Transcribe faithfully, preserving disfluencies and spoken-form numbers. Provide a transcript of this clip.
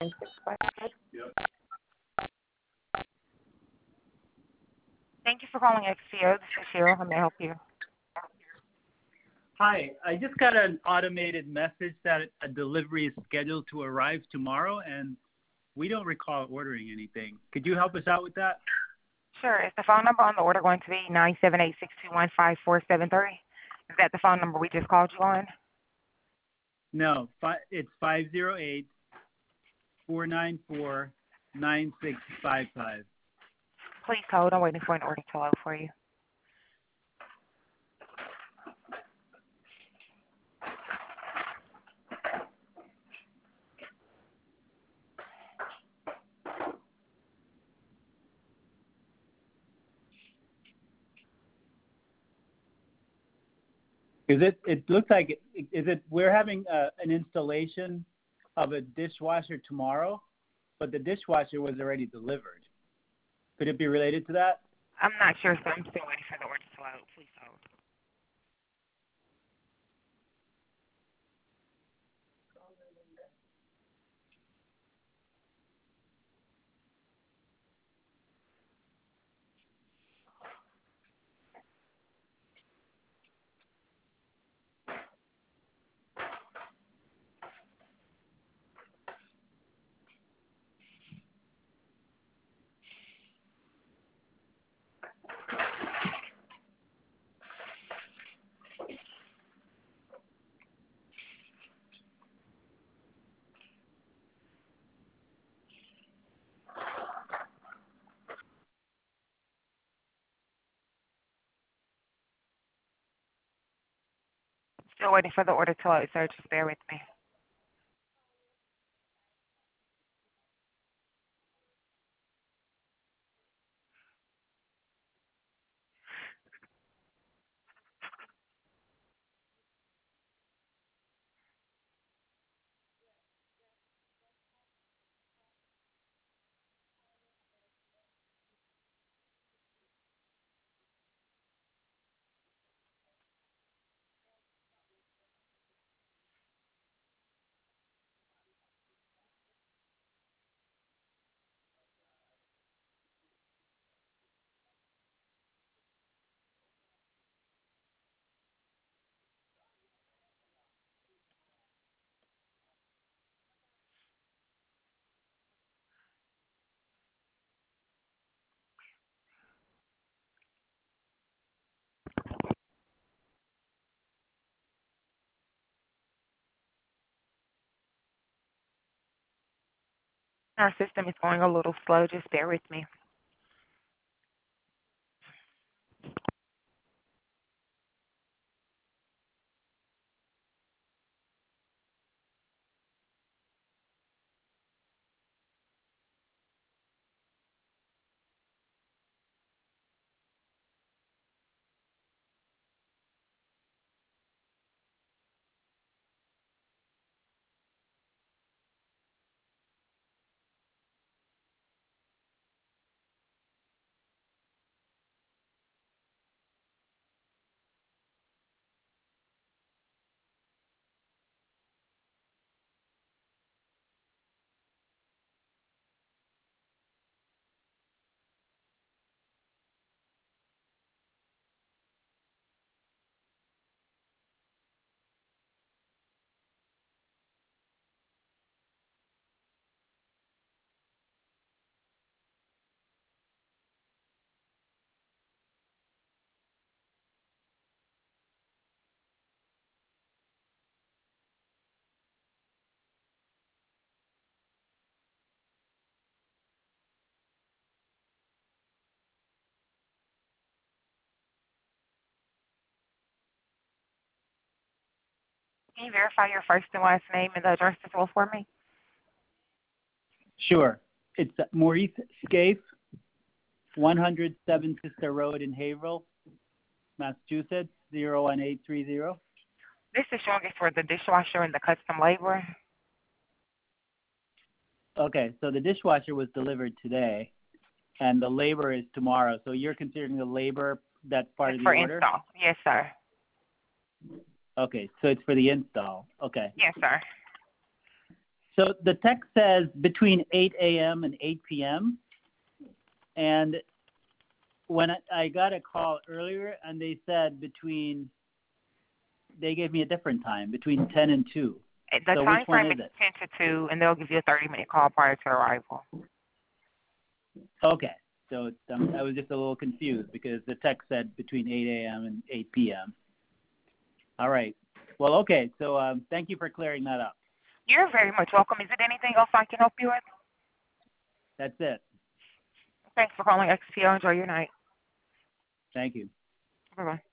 Thank you for calling X C O. This is Cheryl. How may I help you? Hi, I just got an automated message that a delivery is scheduled to arrive tomorrow, and we don't recall ordering anything. Could you help us out with that? Sure. Is the phone number on the order going to be nine seven eight, six two one, five four seven three? Is that the phone number we just called you on? No, fi- it's five zero eight, four nine four, nine six five five. Please hold. I'm waiting for an order to load for you. Is it? It looks like it, is it? We're having uh, an installation of a dishwasher tomorrow, but the dishwasher was already delivered. Could it be related to that? I'm not sure, so I'm still waiting for the order to load. Please hold. Still waiting for the order to load, sir. Just bear with me. Our system is going a little slow. Just bear with me. Can you verify your first and last name and the address as well for me? Sure. It's Maurice Scaife, one hundred seven Sister Road in Haverhill, Massachusetts, zero one eight three zero. This is showing us for the dishwasher and the custom labor. Okay, so the dishwasher was delivered today, and the labor is tomorrow. So you're considering the labor that's part It's of the for order? install. Yes, sir. Okay, so it's for the install. Okay. Yes, sir. So the text says between eight a.m. and eight p.m. And when I, I got a call earlier, and they said between, they gave me a different time, between ten and two. The So time which one frame is is it? ten to two, and they'll give you a thirty-minute call prior to arrival. Okay. So it's, um, I was just a little confused because the text said between eight a.m. and eight p.m. All right. Well, okay. So um, thank you for clearing that up. You're very much welcome. Is there anything else I can help you with? That's it. Thanks for calling X P O. Enjoy your night. Thank you. Bye-bye.